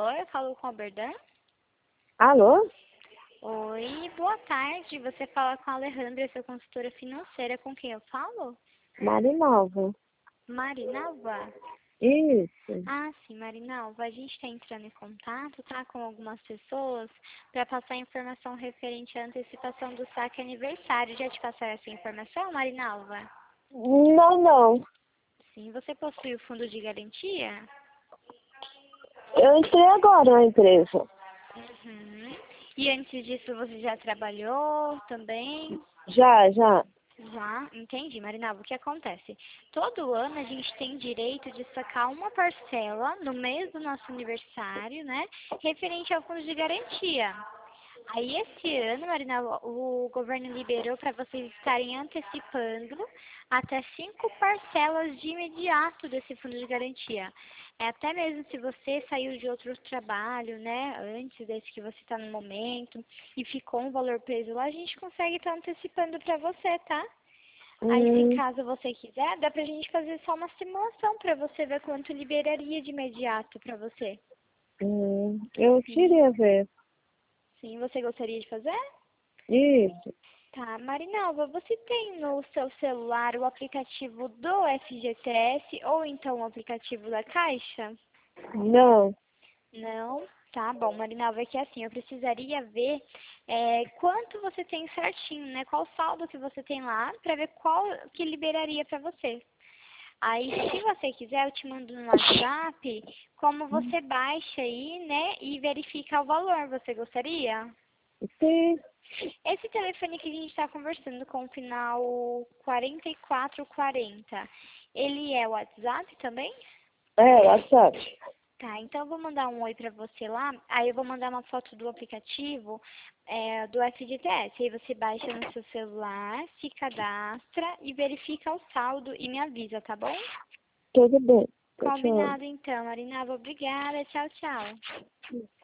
Alô, eu falo com a Berdan. Alô? Oi, boa tarde. Você fala com a Alejandra, sua consultora financeira. Com quem eu falo? Marinalva. Marinalva? Isso. Ah, sim, Marinalva. A gente está entrando em contato, tá, com algumas pessoas para passar informação referente à antecipação do saque aniversário. Já te passaram essa informação, Marinalva? Não. Sim, você possui o fundo de garantia? Eu entrei agora na empresa. Uhum. E antes disso você já trabalhou também? Já. Já, entendi, Marinalva. O que acontece? Todo ano a gente tem direito de sacar uma parcela no mês do nosso aniversário, né? Referente ao fundo de garantia. Aí esse ano, Marinalva, o governo liberou para vocês estarem antecipando até 5 parcelas de imediato desse fundo de garantia. Até mesmo se você saiu de outro trabalho, né, antes desse que você está no momento, e ficou um valor preso lá, a gente consegue estar antecipando para você, tá? Aí, se Hum, caso você quiser, dá pra gente fazer só uma simulação para você ver quanto liberaria de imediato para você. eu Sim, queria ver. sim, você gostaria de fazer? Isso. Tá, Marinalva, você tem no seu celular o aplicativo do FGTS ou então o aplicativo da Caixa? Não. Não? Tá bom, Marinalva, é que assim, eu precisaria ver quanto você tem certinho, né? Qual saldo que você tem lá, pra ver qual que liberaria pra você. Aí, se você quiser, eu te mando no WhatsApp como você baixa aí, né? E verifica o valor. Você gostaria? Sim. Esse telefone que a gente está conversando com o final 4440, ele é o WhatsApp também? É, WhatsApp. Tá, então eu vou mandar um oi pra você lá, aí eu vou mandar uma foto do aplicativo do FGTS. Aí você baixa no seu celular, se cadastra e verifica o saldo e me avisa, tá bom? Tudo bem. Tchau. Combinado então, Marinalva. Obrigada. Tchau, tchau.